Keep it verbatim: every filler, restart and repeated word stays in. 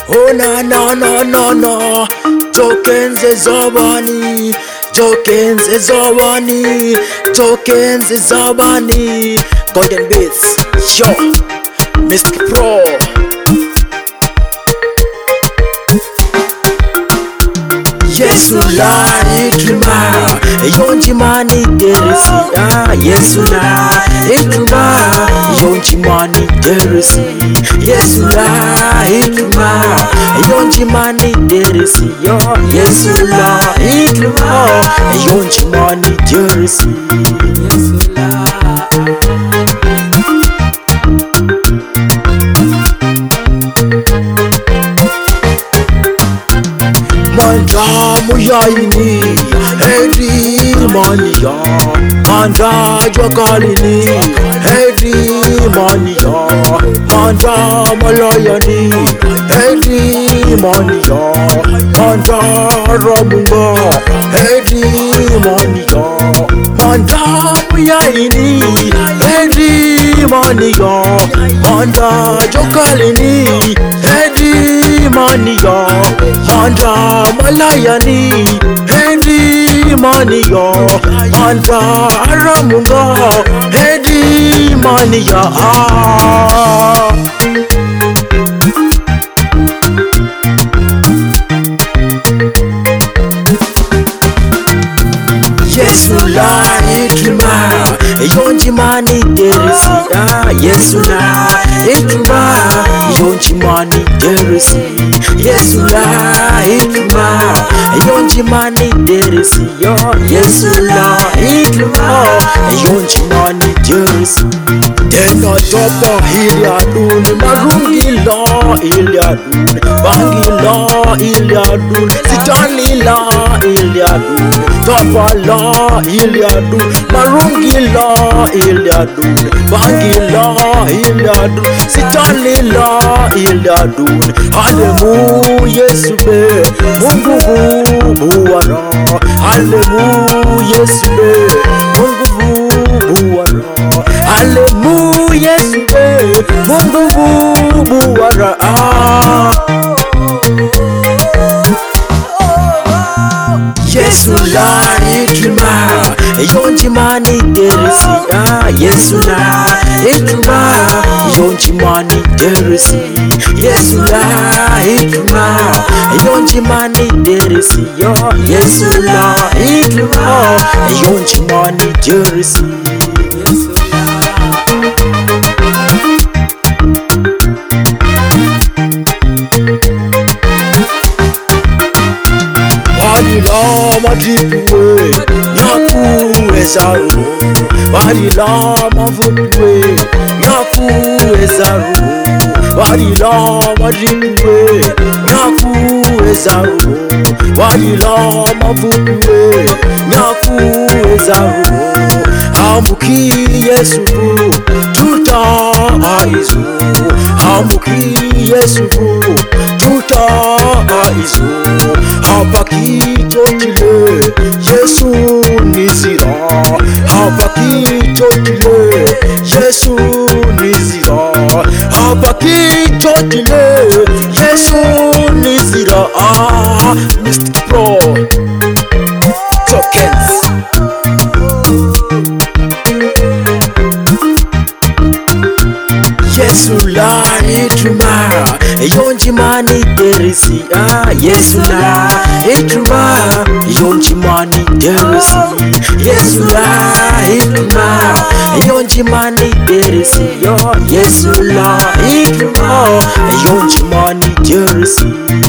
Oh na na na na na, tokens ezobani, tokens ezobani, tokens ezobani. Golden Beats, yo, Mister Pro. Yesu la ikima, yonji mani derisi. Ah, Yesu la ikima, yonji mani derisi. Yesu la ikima, yonji mani derisi. Yo, Yesu la ikima, yonji mani derisi. Yesu la. Manda muyaini, edi mania. Manda jokalini, edi mania. Manda malayani, edi mania. Manda ramunga, edi mania. Manda muyaini, edi mania. Manda jokalini, edi mania. Manda malayani, edi mania. Manda ramunga, edi mania. Ah. Yesu la ikima, yonji mani derisi. Ah, Yesu la ikima, yonji mani derisi. Yesu la ikima, yonji mani derisi. Yo, Yesu la ikima, yonji mani derisi. Tena topa iliadun, marungila iliadun, bangila iliadun, sitanila iliadun, topa la iliadun, marungila iliadun, bangila iliadun, sitanila iliadun. Alemu Yesu be, Mungu buwana. Alemu Yesu be, Mungu buwana. Alemu Yesu be, Mungu buwana. Ah. Yesu la ikima, yonji mani derisi. Ah, Yesu la ikima, yonji mani derisi. Yesu la ikima, yonji mani derisi. Yo, Yesu la ikima, yonji mani derisi. Yesu la. Barila madipuwe, nyaku ezaru. Barila mavupuwe, nyaku ezaru. Barila madipuwe, nyaku ezaru. Barila mavupuwe, nyaku ezaru. Amuki Yesu tuta aizu. Amuki Yesu tuta aizu. Habaki chotile, Yesu nizira. Habaki chotile, Yesu nizira. Habaki chotile, Yesu nizira. Ah, Mister Pro, tokens. Yesu la ikima, yonji mani derisi. Ah, Yesu la ikima, yonji mani derisi. Yesu la ikima, yonji mani derisi. Yo, Yesu la ikima, yonji mani derisi.